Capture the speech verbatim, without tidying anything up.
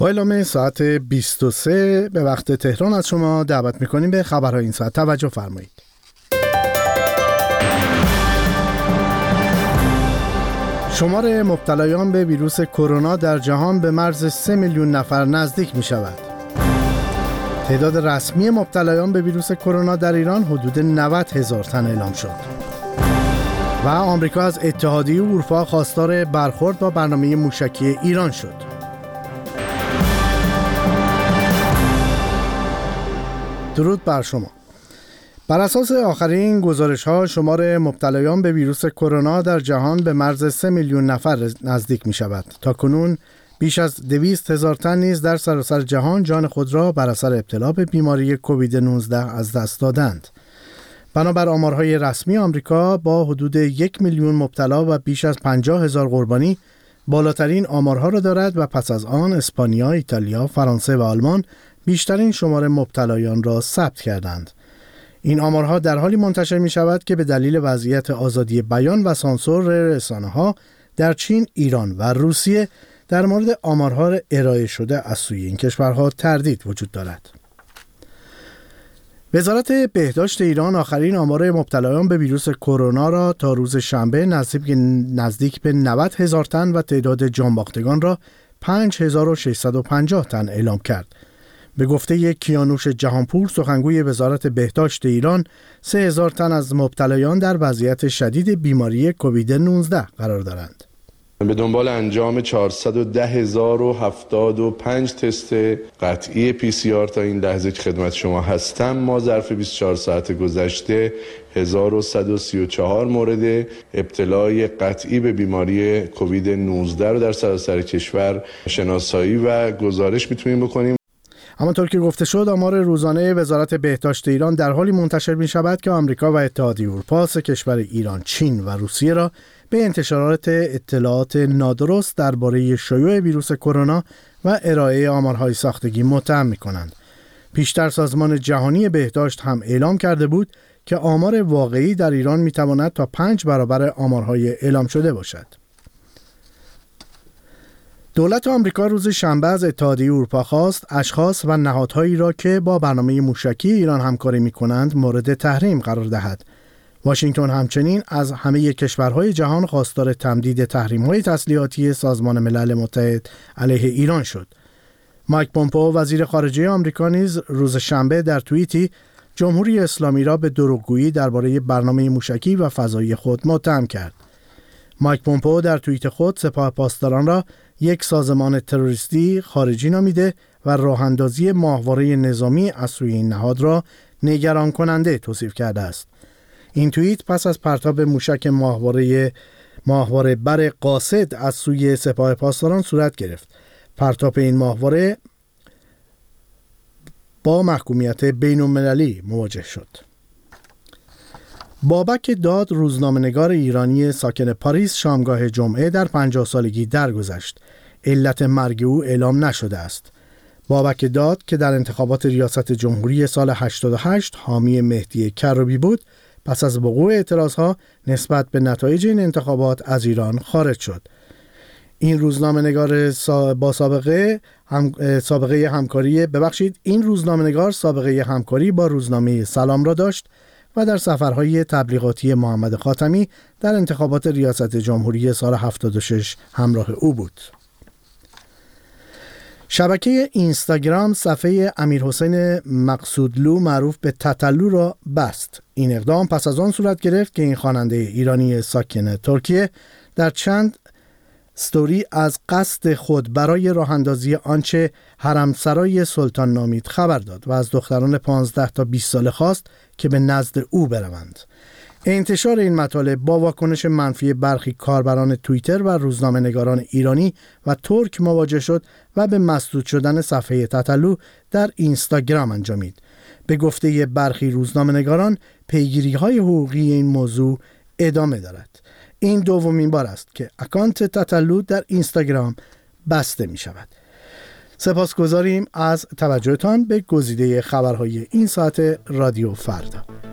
با اعلام ساعت بیست و سه به وقت تهران از شما دعوت می‌کنیم به خبرهای این ساعت. توجه فرمایید. شمار مبتلایان به ویروس کرونا در جهان به مرز سه میلیون نفر نزدیک می‌شود. تعداد رسمی مبتلایان به ویروس کرونا در ایران حدود نود هزار تن اعلام شد. و آمریکا از اتحادیه اروپا خواستار برخورد با برنامه موشکی ایران شد. درود بر شما. بر اساس آخرین گزارش‌ها شمار مبتلایان به ویروس کرونا در جهان به مرز سه میلیون نفر نزدیک می‌شود. تا کنون بیش از دویست هزار تن نیز در سراسر جهان جان خود را بر اثر ابتلا به بیماری کووید نوزده از دست دادند. بنابر آمارهای رسمی آمریکا با حدود یک میلیون مبتلا و بیش از پنجاه هزار قربانی بالاترین آمارها را دارد و پس از آن اسپانیا، ایتالیا، فرانسه و آلمان بیشترین شمار مبتلایان را ثبت کردند. این آمارها در حالی منتشر می شود که به دلیل وضعیت آزادی بیان و سانسور رسانه‌ها در چین، ایران و روسیه در مورد آمارها ارائه شده از سوی این کشورها تردید وجود دارد. وزارت بهداشت ایران آخرین آمار مبتلایان به ویروس کرونا را تا روز شنبه نزدیک نزدیک به نود هزار تن و تعداد جانباختگان را پنج هزار و ششصد و پنجاه تن اعلام کرد. به گفته کیانوش جهانپور سخنگوی وزارت بهداشت ایران، سه هزار تن از مبتلایان در وضعیت شدید بیماری کووید نوزده قرار دارند. به دنبال انجام چهارصد و ده هزار و هفتاد و پنج تست قطعی پی سی آر تا این لحظه که خدمت شما هستم، ما ظرف بیست و چهار ساعت گذشته هزار و صد و سی و چهار مورد ابتلای قطعی به بیماری کووید نوزده رو در سراسر کشور شناسایی و گزارش میتونیم بکنیم. همانطور که گفته شد، آمار روزانه وزارت بهداشت ایران در حالی منتشر می شود که آمریکا و اتحادیه اروپا سه کشور ایران، چین و روسیه را به انتشارات اطلاعات نادرست درباره شیوع ویروس کرونا و ارائه آمارهای ساختگی متهم می کنند. پیشتر سازمان جهانی بهداشت هم اعلام کرده بود که آمار واقعی در ایران می تواند تا پنج برابر آمارهای اعلام شده باشد. دولت آمریکا روز شنبه از اتحادیه اروپا خواست اشخاص و نهادهایی را که با برنامه موشکی ایران همکاری می‌کنند مورد تحریم قرار دهد. واشنگتن همچنین از همه کشورهای جهان خواستار تمدید تحریم‌های تسلیحاتی سازمان ملل متحد علیه ایران شد. مایک پومپئو وزیر خارجه آمریکا نیز روز شنبه در توییتی جمهوری اسلامی را به دروغگویی درباره برنامه موشکی و فضایی خود متهم کرد. مایک پومپئو در توییت خود سپاه پاسداران را یک سازمان تروریستی خارجی نامیده و راه‌اندازی ماهواره نظامی از سوی این نهاد را نگران کننده توصیف کرده است. این توییت پس از پرتاب موشک ماهواره ماهواره بر قاصد از سوی سپاه پاسداران صورت گرفت. پرتاب این ماهواره با محکومیت بین‌المللی مواجه شد. بابک داد روزنامه‌نگار ایرانی ساکن پاریس شامگاه جمعه در پنجاه سالگی درگذشت. علت مرگ او اعلام نشده است. بابک داد که در انتخابات ریاست جمهوری سال هشتاد و هشت حامی مهدی کروبی بود، پس از وقوع اعتراضها نسبت به نتایج این انتخابات از ایران خارج شد. این روزنامه‌نگار با سابقه هم سابقه همکاری ببخشید این روزنامه‌نگار سابقه همکاری با روزنامه سلام را داشت و در سفرهای تبلیغاتی محمد خاتمی در انتخابات ریاست جمهوری سال هفتاد و شش همراه او بود. شبکه اینستاگرام صفحه امیرحسین مقصودلو معروف به تتلو را بست. این اقدام پس از آن صورت گرفت که این خواننده ایرانی ساکن ترکیه در چند استوری از قصد خود برای راه اندازی آنچه حرمسرای سلطان نامید خبر داد و از دختران پانزده تا بیست ساله خواست که به نزد او بروند. انتشار این مطالب با واکنش منفی برخی کاربران توییتر و روزنامه‌نگاران ایرانی و ترک مواجه شد و به مسدود شدن صفحه تتلو در اینستاگرام انجامید. به گفته برخی روزنامه‌نگاران پیگیری‌های حقوقی این موضوع ادامه دارد. این دومین بار است که اکانت تتلو در اینستاگرام بسته می شود. سپاسگزاریم از توجهتان به گزیده خبرهای این ساعت رادیو فردا.